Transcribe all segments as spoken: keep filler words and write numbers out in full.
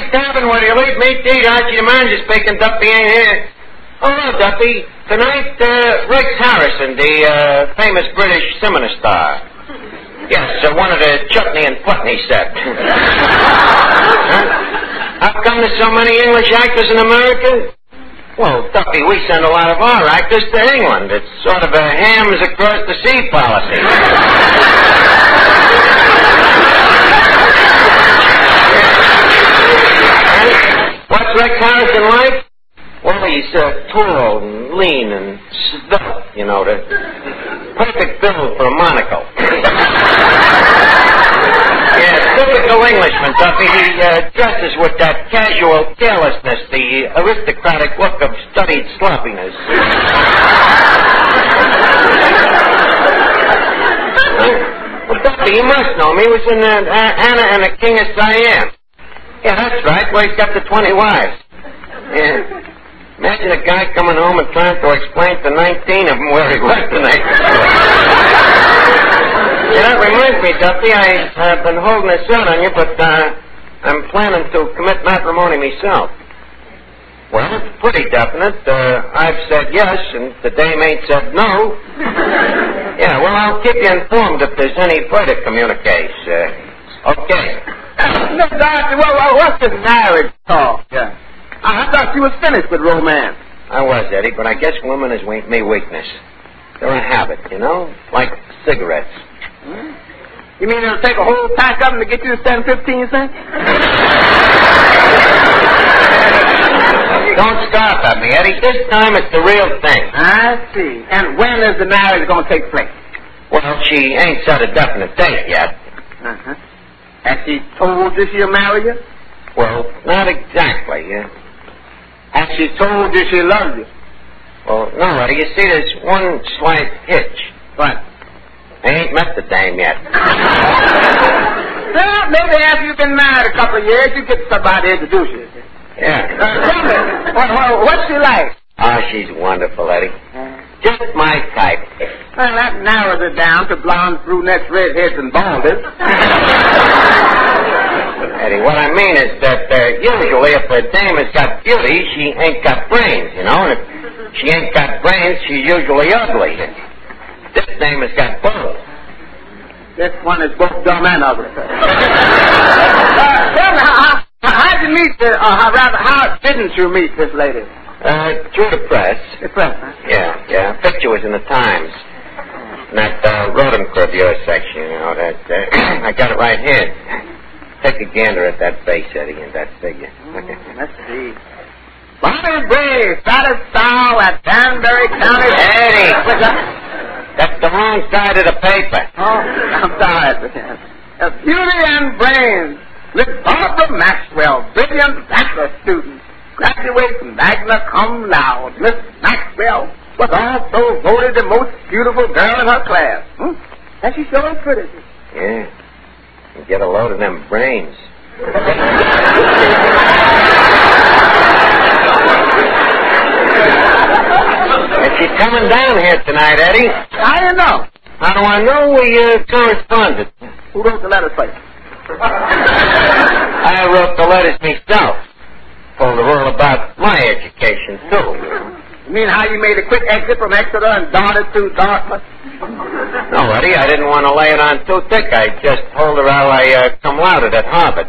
Hey, Dobbin, will you leave me to eat? Archie the manager speaking. Duffy ain't here. Oh, no, Duffy. Tonight, uh, Rex Harrison, the uh, famous British cinema star. Yes, uh, one of the chutney and putney set. Huh? How come there's so many English actors in America? Well, Duffy, we send a lot of our actors to England. It's sort of a hams across the sea policy. What's Rex Harrison like? Well, he's uh, tall and lean and svelte, you know, the perfect build for a monocle. Yeah, typical Englishman, Duffy. He uh, dresses with that casual carelessness, the aristocratic look of studied sloppiness. Well, Duffy, you must know him. He was in uh, Anna and the King of Siam. Yeah, that's right, where he's got the twenty wives. Yeah. Imagine a guy coming home and trying to explain to nineteen of them where he was tonight. Yeah, that reminds me, Duffy, I've uh, been holding this out on you, but uh, I'm planning to commit matrimony myself. Well, it's pretty definite. Uh, I've said yes, and the dame ain't said no. Yeah, well, I'll keep you informed if there's any further communiques. Uh, okay. No, Doctor, well, well, what's this marriage talk? Yeah. I thought you was finished with romance. I was, Eddie, but I guess women is we- me weakness. They're a habit, you know, like cigarettes. Hmm? You mean it'll take a whole pack of them to get you to seven fifteen cents? Don't stop at me, Eddie. This time it's the real thing. I see. And when is the marriage going to take place? Well, she ain't set a definite date yet. Uh-huh. Has she told you she'll marry you? Well, not exactly. Uh, Has she told you she loves you? well, no, Eddie. You see, there's one slight hitch. What? I ain't met the dame yet. Well, maybe after you've been married a couple of years, you get somebody to introduce you. Yeah. Uh, tell me, what, what, what's she like? Oh, she's wonderful, Eddie. Just my type. Well, that narrows it down to blondes, brunettes, redheads, and balders. Eddie, what I mean is that uh, usually if a dame has got beauty, she ain't got brains, you know. And if she ain't got brains, she's usually ugly. This dame has got both. This one is both dumb and ugly. uh, tell me, how, how, how'd you meet, the, or how, rather, how didn't you meet this lady? Uh, through the press. The press, huh? Yeah, yeah. Picture was in the Times. In that uh, rodent gravure section, you know, that, uh, I got it right here. Take a gander at that face, Eddie, and that figure. Mm, let's see. Bonnie Bray, Satis Sow at Danbury County. Eddie! That's the wrong side of the paper. Oh, I'm sorry. A beauty and brains. Miss Barbara Maxwell, brilliant bachelor student. Graduates magna cum laude. Miss Maxwell was also voted the most beautiful girl in her class. Hmm? And she's so pretty. Yeah. You get a load of them brains. Is she coming down here tonight, Eddie? I don't know. How do I know? We uh, corresponded. Who wrote the letter for you? I wrote the letters myself. Told her all about my education, too. You mean how you made a quick exit from Exeter and darted to Dartmouth? No, Eddie, I didn't want to lay it on too thick. I just told her how I uh, cum lauded at Harvard.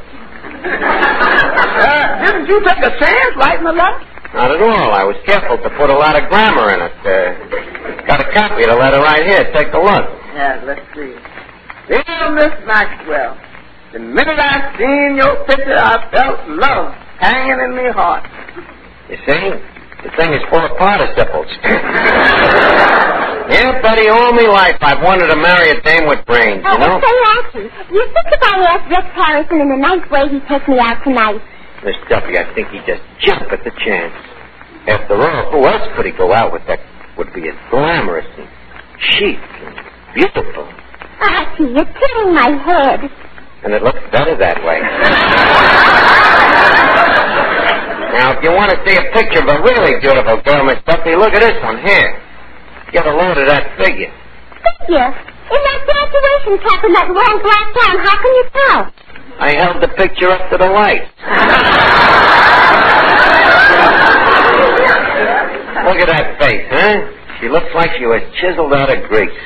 Uh, didn't you take a chance writing the letter? Not at all. I was careful to put a lot of grammar in it. Uh, got a copy of the letter right here. Take a look. Yeah, let's see. Dear Miss Maxwell, the minute I seen your picture, I felt love hanging in me heart. You see? The thing is full of participles. Yeah, Betty, all my life I've wanted to marry a dame with brains, you know? Oh, say, Archie, you think if I asked Rex Harrison in a nice way he'd take me out tonight? Miss Duffy, I think he'd just jump at the chance. After all, who else could he go out with that would be as glamorous and chic and beautiful? Archie, you're killing my head. And it looks better that way. Now, if you want to see a picture of a really beautiful girl, Miss Duffy, look at this one here. Get a load of that figure. Figure? In that graduation cap and that long black gown, how can you tell? I held the picture up to the light. Look at that face, huh? She looks like she was chiseled out of grease.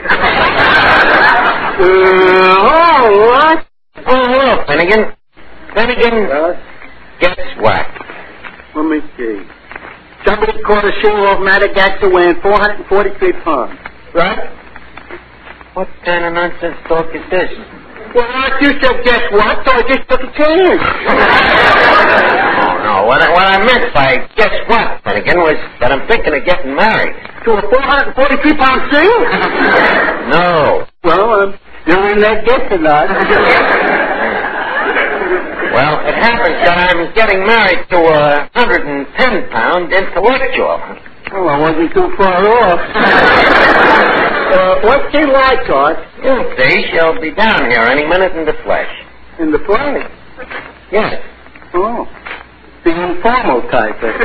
uh, oh, what? Oh, hello, Finnegan. Finnegan, Uh, guess what? let me see. Somebody caught a shoe off Madagascar weighing four hundred forty-three pounds. Right? What kind of nonsense talk is this? Well, Art, you said guess what, so I just took a chance. Oh, no. What I, what I meant by guess what, Finnegan, was that I'm thinking of getting married. To a four hundred forty-three pound shoe? No. Well, um, you're in that guess or not. Well, it happens that I'm getting married to a one hundred ten pound intellectual. Oh, I wasn't too far off. uh, what's she like, Art? You'll see. She'll be down here any minute in the flesh. In the play? Yes. Oh. The informal type. I,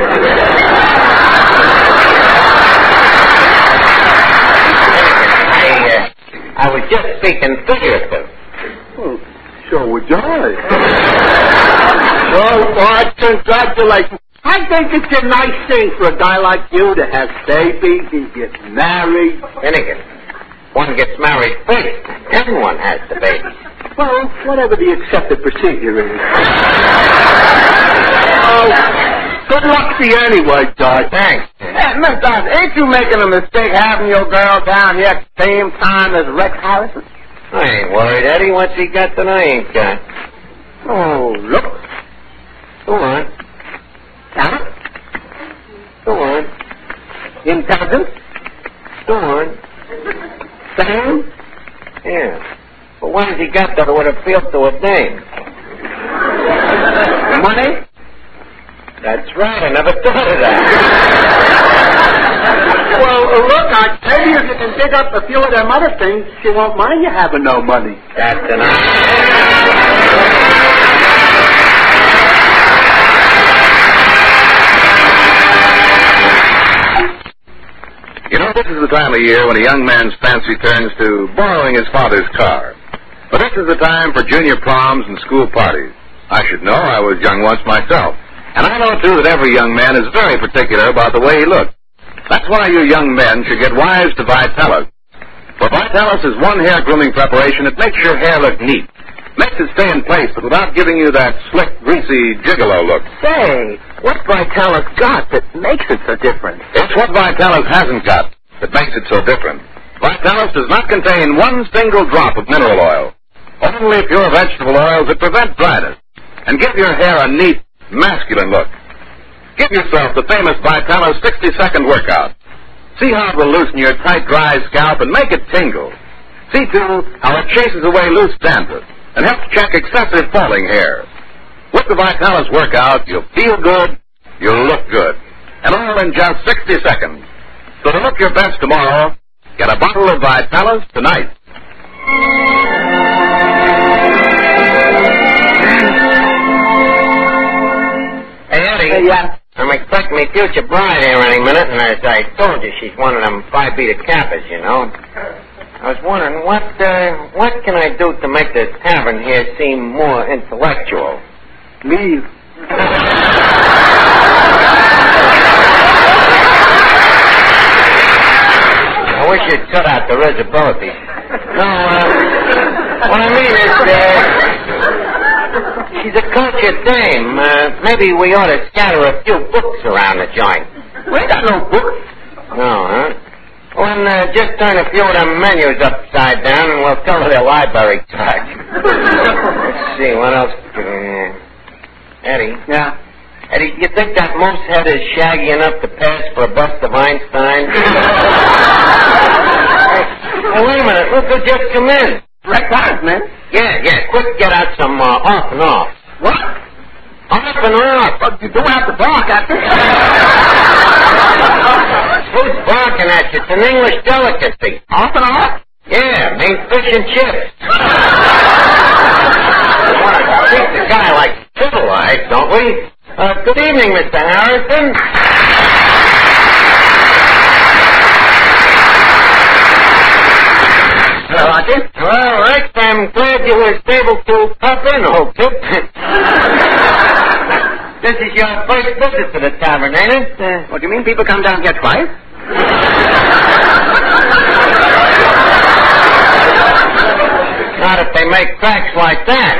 uh, I was just speaking figurative. Oh, so would I. Well, Art, congratulations. I think it's a nice thing for a guy like you to have babies and get married. Finnegan, one gets married first. Everyone has the baby. Well, whatever the accepted procedure is. Oh, good luck to you anyway, Doc. Thanks. Hey, Miss Doc, ain't you making a mistake having your girl down here at the same time as Rex Harrison? I ain't worried, Eddie. What's he got that I ain't got? Oh, look. Go on. Talent? Go on. Intelligence? Go on. Fame? Yeah. But what has he got that would appeal to a dame? Money? That's right. I never thought of that. Well, uh, look, I tell you, if you can dig up a few of them other things, she won't mind you having no money. That's enough. You know, this is the time of year when a young man's fancy turns to borrowing his father's car. But this is the time for junior proms and school parties. I should know. I was young once myself. And I know, too, that every young man is very particular about the way he looks. That's why you young men should get wise to Vitalis. For Vitalis is one hair grooming preparation that makes your hair look neat. Makes it stay in place, but without giving you that slick, greasy, gigolo look. Say, what's Vitalis got that makes it so different? It's what Vitalis hasn't got that makes it so different. Vitalis does not contain one single drop of mineral oil. Only pure vegetable oils that prevent dryness and give your hair a neat, masculine look. Give yourself the famous Vitalis sixty-second workout. See how it will loosen your tight, dry scalp and make it tingle. See, too, how it chases away loose dandruff and helps check excessive falling hair. With the Vitalis workout, you'll feel good, you'll look good, and all in just sixty seconds. So to look your best tomorrow, get a bottle of Vitalis tonight. Hey, Eddie. Hey, yeah. I'm expecting my future bride here any minute, and as I told you, she's one of them Phi-Beta Kappas, you know. I was wondering, what, uh, what can I do to make the tavern here seem more intellectual? Leave. I wish you'd cut out the risibility. No, uh, what I mean is, uh, she's a cultured dame. Uh, maybe we ought to scatter a few books around the joint. We ain't got no books. No, huh? Well, then, uh, just turn a few of them menus upside down and we'll cover their library charge. Let's see, what else? Uh, Eddie? Yeah. Eddie, you think that moose head is shaggy enough to pass for a bust of Einstein? Hey, wait a minute. Look who just come in. Rex Harris, man. Yeah, yeah. Quick, get out some uh, off and off. What? Off and off. But you don't have to bark at me. Who's barking at you? It's an English delicacy. Off and off? Yeah, means fish and chips. We want to treat the guy like civilized, don't we? Uh, good evening, Mister Harrison. Hello, Archie. Well, Rex, I'm glad you were able to pop in, old tip. This is your first visit to the tavern, ain't it? Uh, what do you mean? People come down here twice? Not if they make cracks like that.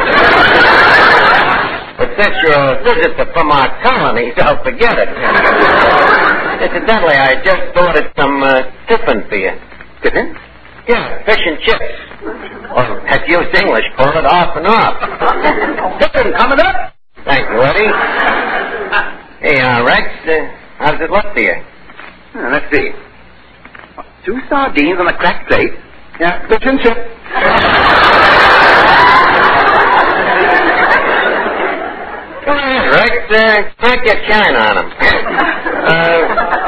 But since you're a visitor from our colonies, I'll forget it. Incidentally, I just ordered some uh, tiffin for you. Tiffin? Yeah, fish and chips. Or, as used English call it, off and off. Tiffin, coming up? Thank you, Eddie. Hey, uh, Rex, uh, how does it look to you? Uh, let's see. Two sardines on a cracked plate. Yeah, fish and chips. Go ahead, Rex. Uh, crack your shine on them. Uh,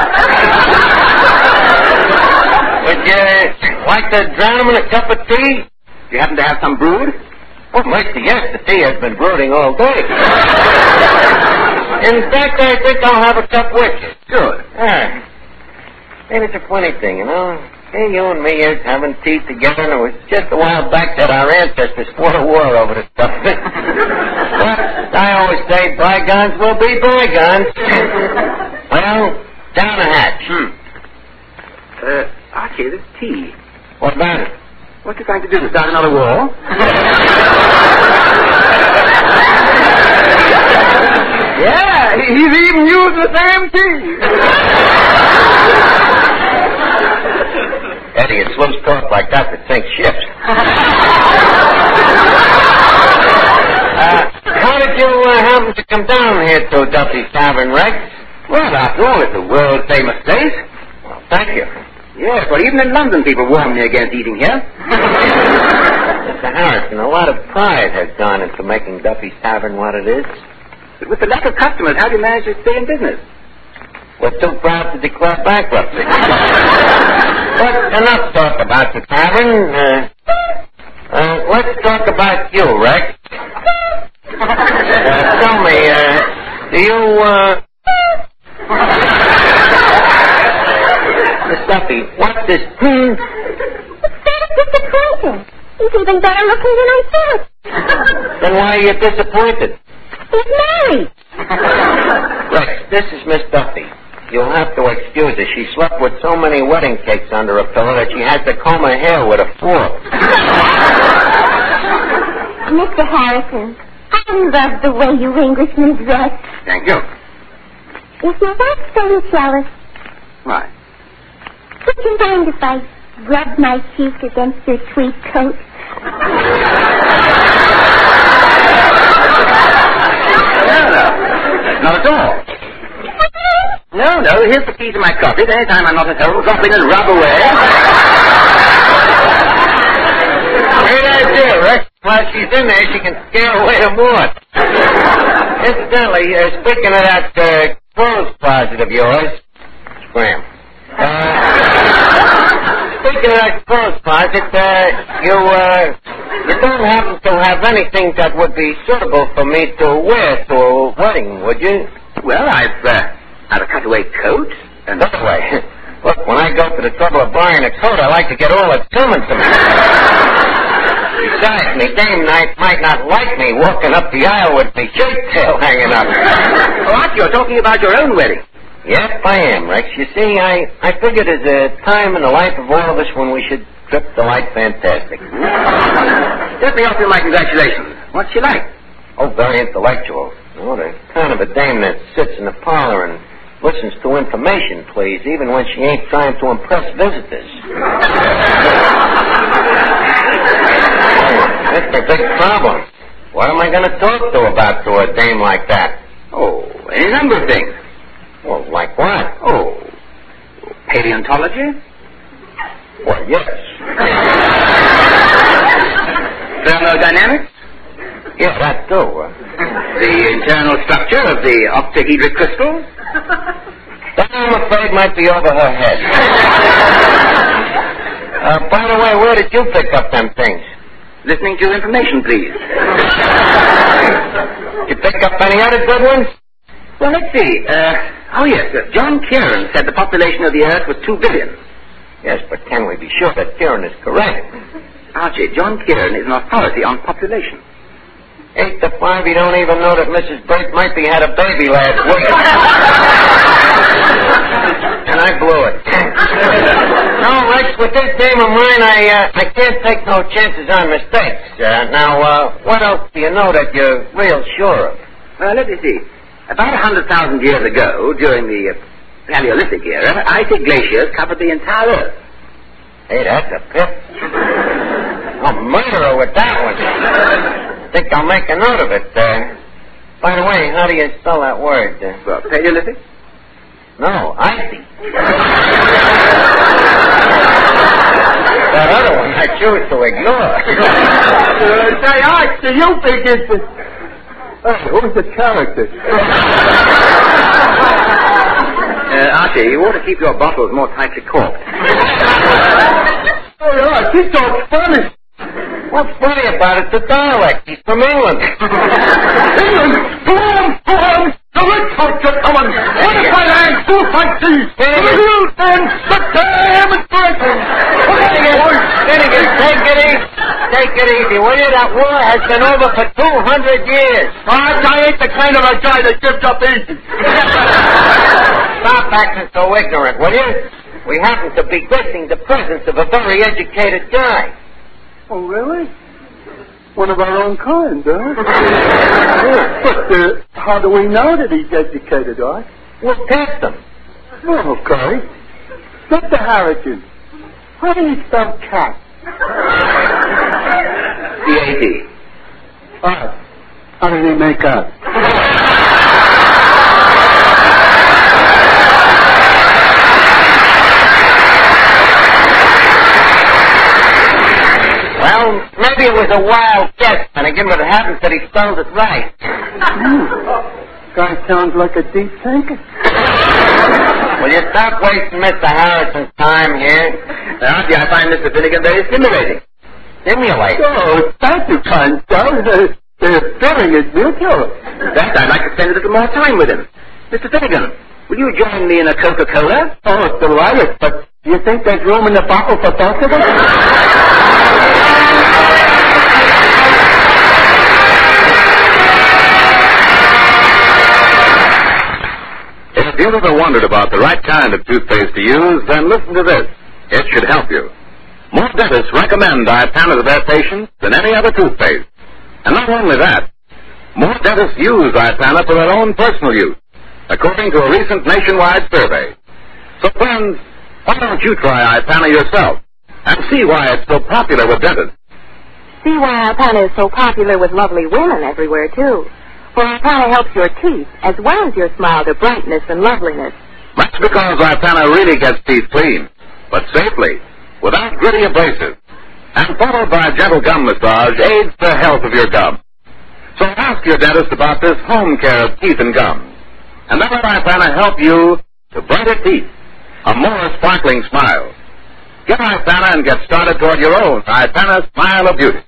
would you like to drown them in a cup of tea? Do you happen to have some brewed? Oh, mercy, yes, the tea has been brooding all day. In fact, I think I'll have a cup with you. Good. Ah. Hey, it's a funny thing, you know. Hey, you and me is having tea together, and it was just a while back that our ancestors fought a war over this stuff. But I always say bygones will be bygones. Well, down the hatch. Hmm. Uh, Archie, this tea. What about it? What you trying to do, start another war? Yeah, he, he's even using the same tea. Eddie, it's loose talk like that that sinks ships. uh, how did you uh, happen to come down here to Duffy's Tavern, Rex? Well, after all, it's a world-famous place. Well, thank you. Yes, well, even in London, people warn me against eating here. Mister Harrison, a lot of pride has gone into making Duffy's Tavern what it is. But with the lack of customers, how do you manage to stay in business? We're too proud to declare bankruptcy. But enough talk about the tavern. Uh, uh, let's talk about you, Rex. Uh, tell me, uh, do you, uh... Miss Duffy, what's this? Hmm? It's very disappointing. He's even better looking than I thought. Then why are you disappointed? He's married. Rex, this is Miss Duffy. You'll have to excuse her. She slept with so many wedding cakes under her pillow that she had to comb her hair with a fork. Mister Harrison, I love the way you Englishmen dress. Thank you. Is your wife so jealous? Why? Would you mind if I rubbed my cheek against your tweed coat? No, no. Not at all. No, no. Here's the key to my cottage. Anytime I'm not at home, drop in and rub away. Great idea, Rex. While she's in there, she can scare away the moth. Incidentally, uh, speaking of that uh, clothes closet of yours, Scram. Uh, speaking of that clothes closet, uh, you, uh, you don't happen to have anything that would be suitable for me to wear to a wedding, would you? Well, I've, uh, I've a cutaway coat. And Cutaway? Look, when I go to the trouble of buying a coat, I like to get all that's coming to me. Besides, me dame night might not like me walking up the aisle with me shirt tail hanging up. Oh, Archie, you're talking about your own wedding. Yep, I am, Rex. You see, I, I figured there's a time in the life of all of us when we should trip the light fantastic. Let me offer you my congratulations. What's she like? Oh, very intellectual. Oh, the kind of a dame that sits in the parlor and listens to information, please, even when she ain't trying to impress visitors. That's the big problem. What am I going to talk to about to a dame like that? Oh, any number of things. Well, like what? Oh, paleontology? Well, yes. Thermodynamics? Yeah, that too. Uh, The internal structure of the octahedric crystals? that, I'm afraid, might be over her head. uh, by the way, where did you pick up them things? Listening to information, please. You pick up any other good ones? Well, let's see. Uh, oh, yes. Uh, John Kieran said the population of the Earth was two billion. Yes, but can we be sure that Kieran is correct? Archie, John Kieran is an authority on population. Eight to five, you don't even know that Missus Burt Murphy had a baby last week. And I blew it. No, Rex, with this game of mine, I uh, I can't take no chances on mistakes. Uh, now, uh, what else do you know that you're real sure of? Well, let me see. About a hundred thousand years ago, during the uh, Paleolithic era, icy glaciers covered the entire Earth. Hey, that's a pip. A murderer with that one. I think I'll make a note of it. Uh, by the way, how do you spell that word? Uh, Well, Paleolithic? no, icy. That other one I choose to ignore. uh, say, Arch, do you think it's... Hey, who's the character? Uh, Archie, you ought to keep your bottles more tightly corked. Oh, yeah, he talks Spanish. What's funny about it? The dialect. He's from England. England! Boom! Boom! The red coats are coming! What if I land two fancies? You then shut them and break them! Finnegan, take it easy. Take it easy, will you? That war has been over for two hundred years. Arch, I ain't the kind of a guy that gives up easy. Stop acting so ignorant, will you? We happen to be gracing the presence of a very educated guy. Oh, really? One of our own kind, huh? But uh, how do we know that he's educated, Arch? We'll test him. Oh, okay. Mister Harrison, how do you spell cat? C A T. Arch, how did he make out? Well, maybe it was a wild guess, and again, what happens that he spelled it right. Hmm. Guy sounds like a deep thinker. Will you stop wasting Mister Harrison's time here? Now, Archie, I find Mister Finnegan very stimulating. Stimulate. Oh, thank you, kind sir. The, the feeling is mutual. In fact, I'd like to spend a little more time with him. Mister Finnegan, will you join me in a Coca-Cola? Oh, delighted, but do you think there's room in the bottle for both of us? If you've ever wondered about the right kind of toothpaste to use, then listen to this. It should help you. More dentists recommend Ipana to their patients than any other toothpaste. And not only that, more dentists use Ipana for their own personal use, according to a recent nationwide survey. So friends, why don't you try Ipana yourself and see why it's so popular with dentists? See why Ipana is so popular with lovely women everywhere, too. For Ipana helps your teeth as well as your smile to brightness and loveliness. That's because Ipana really gets teeth clean, but safely, without gritty abrasives, and followed by a gentle gum massage aids the health of your gums. So ask your dentist about this home care of teeth and gums, and then let Ipana help you to brighter teeth, a more sparkling smile. Get Ipana and get started toward your own Ipana Smile of Beauty.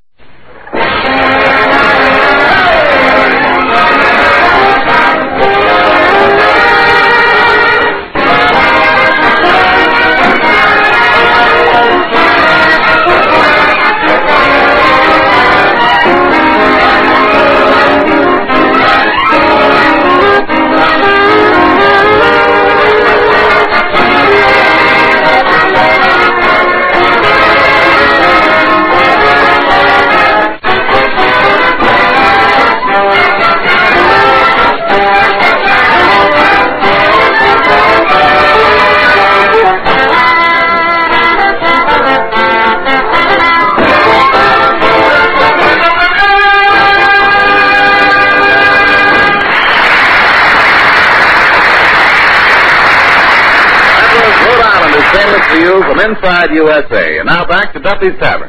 To you from inside U S A. And now back to Duffy's Tavern.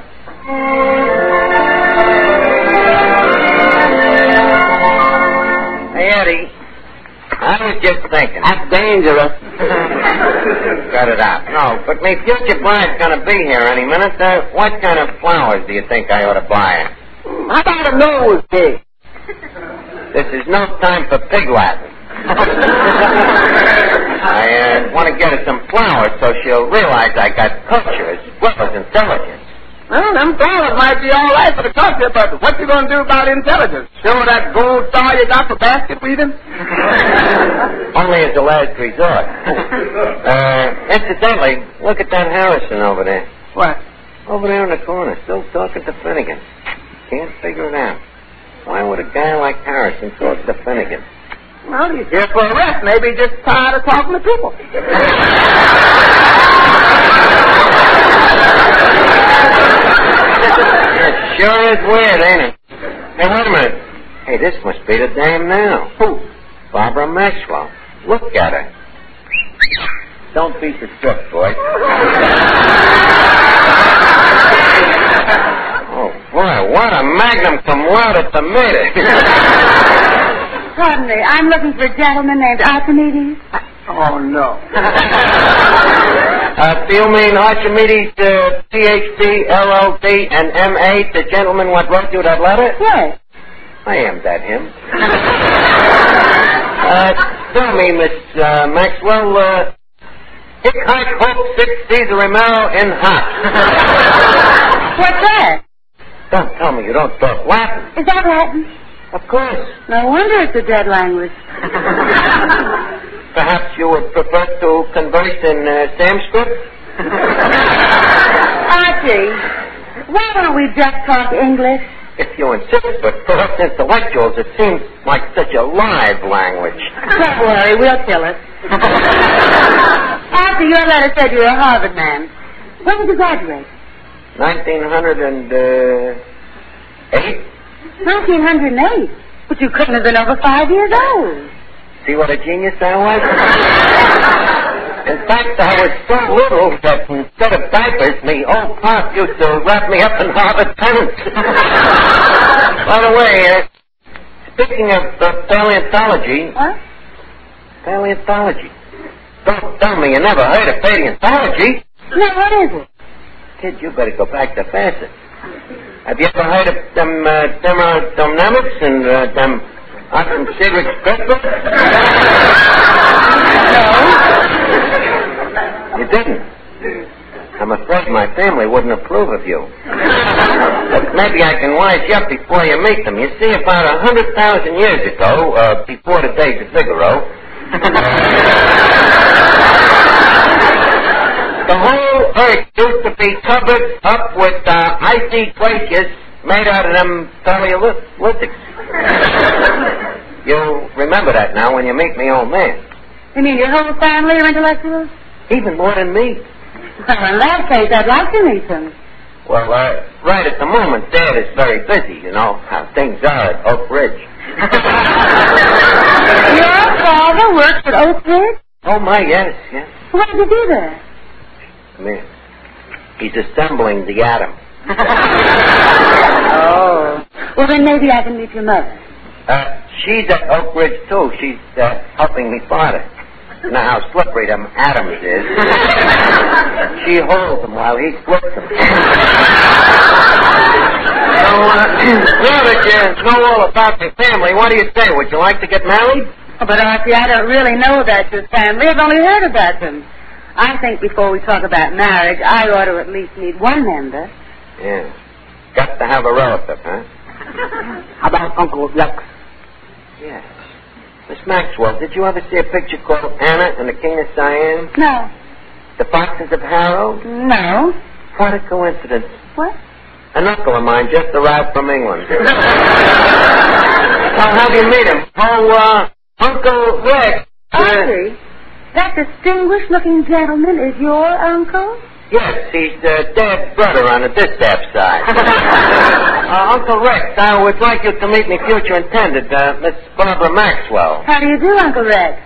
Hey, Eddie, I was just thinking. That's dangerous. Cut it out. No, but my future bride's going to be here any minute. Uh, what kind of flowers do you think I ought to buy her? How about a nose pig? This is no time for pig Latin. I uh, want to get her some flowers so she'll realize I got culture as well as intelligence. Well, them fellas might be all right for the country, but what you going to do about intelligence? Show that gold star you got for basket weaving? Only as a last resort. Uh, incidentally, look at that Harrison over there. What? Over there in the corner, still talking to Finnegan. Can't figure it out. Why would a guy like Harrison talk to Finnegan? Well, he's here for a rest. Maybe he's just tired of talking to people. It sure is weird, ain't it? Hey, wait a minute. Hey, this must be the dame now. Who? Barbara Maxwell. Look at her. Don't be so strict, boy. Oh, boy, what a magnum cum laude tomato. Pardon me, I'm looking for a gentleman named Archimedes. Oh, no. uh, do you mean Archimedes, uh, P H D, L L D, and M A, the gentleman what wrote you that letter? Yes. I am that him. uh, tell me, Miss uh, Maxwell, uh, Hick Hike Hope Six Caesar Romero in hot. What's that? Don't tell me you don't talk Latin. Is that Latin? Of course. No wonder it's a dead language. Perhaps you would prefer to converse in uh, Sanskrit? Archie, why don't we just talk English? If you insist, but for us intellectuals, it seems like such a live language. Don't worry, we'll kill it. Archie, your letter said you were a Harvard man. When did you graduate? nineteen oh eight? nineteen oh eight? But you couldn't have been over five years old. See what a genius I was? In fact, I was so little that instead of diapers, me old pop used to wrap me up in Harvard pants. By the way, uh, speaking of uh, paleontology... What? Paleontology. Don't tell me you never heard of paleontology. No, what is it? Kid, you better go back to Bassett. Have you ever heard of them, uh, thermodynamics and uh, them Occam Cigarette Spectrum? No. You didn't? I'm afraid my family wouldn't approve of you. But maybe I can wise you up before you meet them. You see, about a hundred thousand years ago, uh, before the days of Figaro, the whole earth used to be covered up with uh, icy glaciers made out of them Paleolithics. You'll remember that now when you meet me old man. You mean your whole family are intellectuals? Even more than me. Well, in that case, I'd like to meet them. Well, uh, right at the moment, Dad is very busy, you know, how things are at Oak Ridge. Your father works at Oak Ridge? Oh, my, yes, yes. What did you do there? Come here. He's assembling the atom. Oh. Well, then maybe I can meet your mother. Uh, she's at Oak Ridge, too. She's uh, helping me father. You know how slippery them atoms is. She holds them while he flips them. So, uh, now that you know all about your family, what do you say? Would you like to get married? Oh, but, Archie, I don't really know about your family. I've only heard about them. I think before we talk about marriage, I ought to at least meet one member. Yeah. Got to have a relative, huh? How about Uncle Rex? Yes. Miss Maxwell, did you ever see a picture called Anna and the King of Siam? No. The Foxes of Harrow? No. What a coincidence. What? An uncle of mine just arrived from England. I'll have you meet him. Oh, uh, Uncle Rex. Archie, that distinguished-looking gentleman is your uncle? Yes, he's uh, Dad's brother on the distaff side. uh, Uncle Rex, I would like you to meet me future intended, uh, Miss Barbara Maxwell. How do you do, Uncle Rex?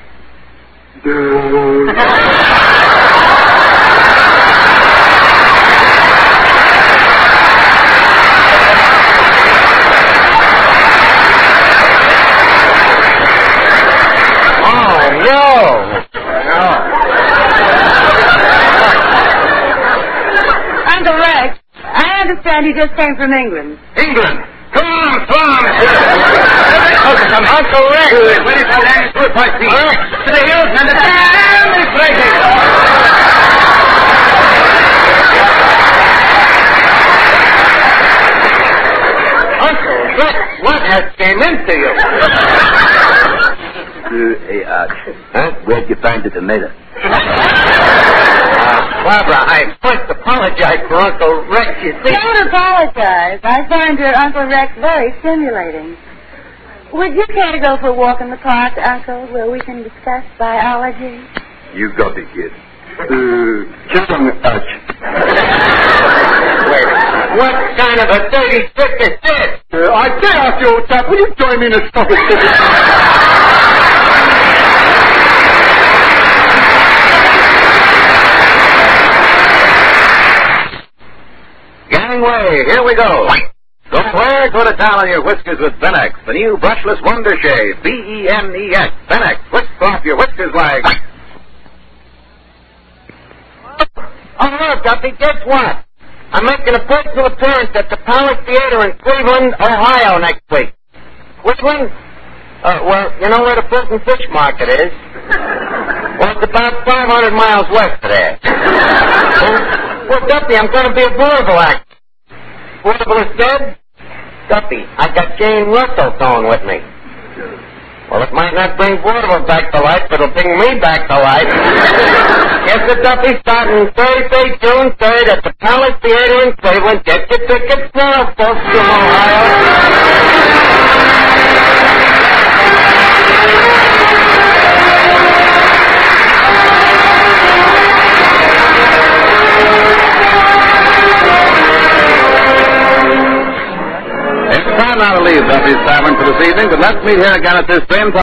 Oh, no. Uncle Rex, I understand you just came from England. England! Come on, come on! Uncle Rex! Ready for land, good for sea. To the hills and the family places! to you. Uh, hey, Arch. Huh? Where'd you find the tomato? Uh, Barbara, I first apologize for Uncle Rex, you see. Don't apologize. I find your Uncle Rex very stimulating. Would you care to go for a walk in the park, Uncle, where we can discuss biology? You got it, kid. Uh, just on the Arch. Wait, what kind of a dirty trick is this? Uh, I say, Archie, old chap, will you join me in a stop it? Gangway, here we go. Go where? Go to town on your whiskers with Benex, the new brushless wonder shave. B E N E X. Benex. Whisk off your whiskers like... Oh, look, Duffy, guess what? I'm making a personal appearance at the Palace Theater in Cleveland, Ohio next week. Which one? Uh, well, you know where the Fruit and Fish Market is? Well, it's about five hundred miles west of there. Well, Duffy, I'm going to be a vaudeville actor. Vaudeville is dead? Duffy, I got Jane Russell going with me. Well, it might not bring vaudeville back to life, but it'll bring me back to life. Yes, sir, Duffy, starting Thursday, June third at the Palace Theater in Cleveland. Get your tickets now, folks from Ohio. It's time now to leave Duffy's Tavern for this evening, but let's meet here again at this same time.